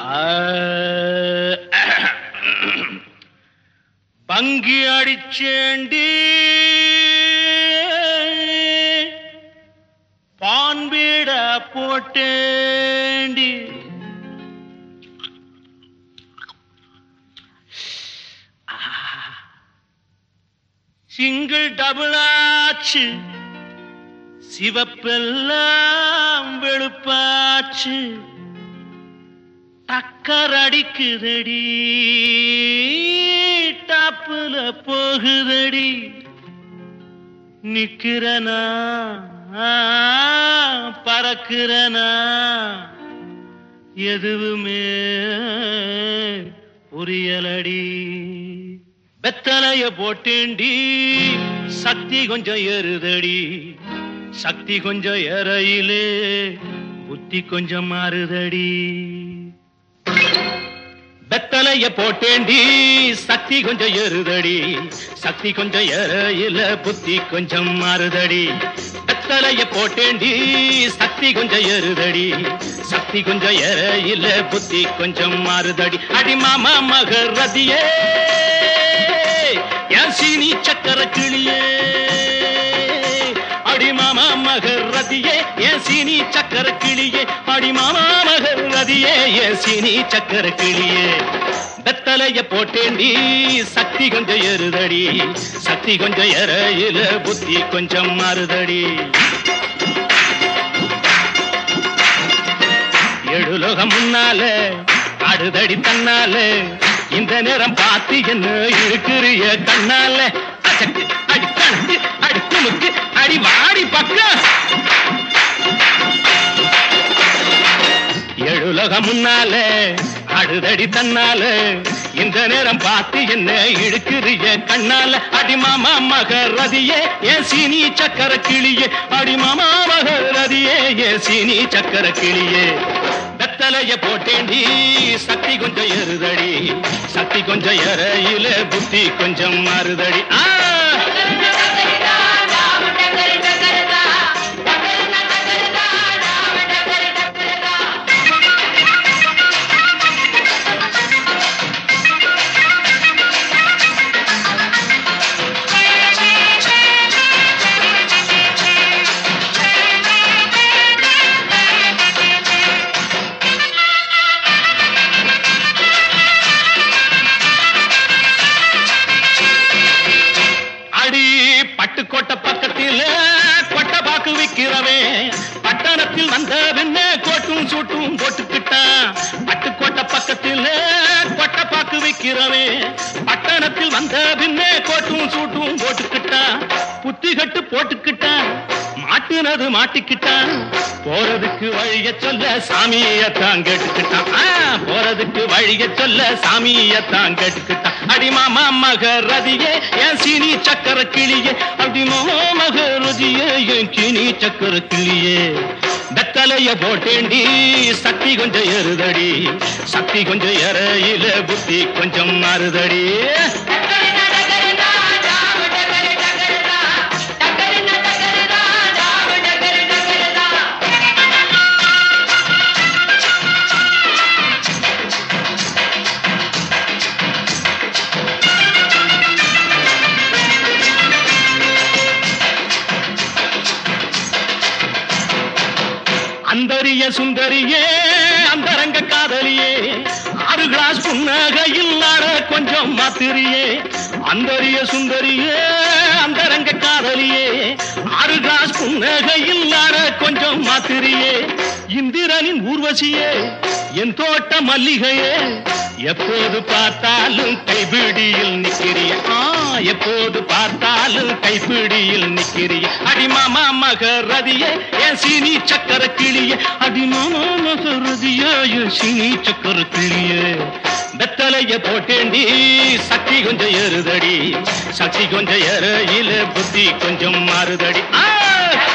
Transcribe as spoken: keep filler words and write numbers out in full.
பங்கி அடிச்சேண்டி பான்பீட போட்டேண்டி single double ஆச்சு சிவப்பெல்லாம் வெளுப்பாச்சு டக்கர் அடிக்குதடி டாப்புல போகுதடி நிக்கிறனா பறக்கிறனா எதுவுமே புரியலடி வெத்தலைய போட்டேண்டி சக்தி கொஞ்சம் ஏறுதடி சக்தி கொஞ்சம் ஏறையிலே புத்தி கொஞ்சம் மாறுதடி வெத்தலைய போட்டேண்டி சக்தி கொஞ்சம் ஏறுதடி சக்தி கொஞ்சம் ஏறையில புத்தி கொஞ்சம் மாறுதடி வெத்தலைய போட்டேண்டி சக்தி கொஞ்சம் ஏறுதடி சக்தி கொஞ்சம் ஏறையில புத்தி கொஞ்சம் மாறுதடி அடி மாமா மகரதியே என் சீனி சக்கர கிளியே அடி மாமா மகரதியே என் சீனி சக்கர கிளியே அடி மாமா மகரதியே என் சீனி சக்கர கிளியே வெத்தலைய போட்டேண்டி சக்தி கொஞ்சம் ஏறுதடி சக்தி கொஞ்சம் ஏறையில புத்தி கொஞ்சம் மாறுதடி எழுலோகம் முன்னால ஆடுதடி தன்னால இந்த நேரம் பார்த்து என்ன இருக்கிறிய கண்ணால அச்சக்கு அடி கணக்கு அடி குமுக்கு அடி வாடி பக்கம் எழுலோகம் முன்னால ஆடுதடி தன்னால இந்த நேரம் பார்த்து என்ன இழுக்கிறிய கண்ணால அடி மாமா மகரதியே ஏன் சீனி சக்கர கிளியே அடி மாமா மகரதியே ஏன் சீனி சக்கர கிளியே வெத்தலைய போட்டேண்டி சக்தி கொஞ்சம் ஏறுதடி சக்தி கொஞ்சம் ஏறையில புத்தி கொஞ்சம் மாறுதடி ஆ பட்டுக்கோட்டை பக்கத்தில் கொட்டை பாக்கு விக்கிறவே பட்டணத்தில் வந்த பின்ன கோட்டும் சூட்டும் போட்டுக்கிட்டான் பட்டுக்கோட்டை பக்கத்தில் கொட்டை பாக்கு விக்கிறவே பட்டணத்தில் வந்த பின்ன கோட்டும் சூட்டும் போட்டுக்கிட்டான் புத்தி கட்டு போட்டுக்கிட்டான் மாட்டுனது மாட்டிக்கிட்டான் போறதுக்கு வழிய சொல்ல சாமியத்தான் கேட்டுக்கிட்டான் போறதுக்கு வழிய சொல்ல சாமியத்தான் கேட்டுக்கிட்டான் அடி மாமா மகரதியே என் சீனி சக்கர கிளியே அடி மாமா மகரதியே என் சீனி சக்கர கிளியே வெத்தலைய போட்டேண்டி சக்தி கொஞ்சம் ஏறுதடி சக்தி கொஞ்சம் ஏறையில புத்தி கொஞ்சம் மாறுதடி அந்தரிய சுந்தரியே அந்தரங்க காதலியே ஆறு கிளாஸ் புன்னகையில் ஆட கொஞ்சம் மாத்திரியே அந்தரிய சுந்தரியே அந்தரங்க காதலியே ஆறு கிளாஸ் புன்னகையில் ஆட கொஞ்சம் மாத்திரியே இந்திரனின் ஊர்வசியே என் தோட்ட மல்லிகையே எப்போது பார்த்தாலும் கைபிடியில் நிக்கிறிய எப்போது பார்த்தாலும் கைப்பிடியில் நிக்கிறிய அடிமாமா மகரதியே என் சீனி சக்கர கிளியே அடிமாமா மகரதியே என் சீனி சக்கர கிளியே வெத்தலைய போட்டேண்டி சக்தி கொஞ்சம் ஏறுதடி சக்தி கொஞ்சம் ஏறையில புத்தி கொஞ்சம் மாறுதடி ஆ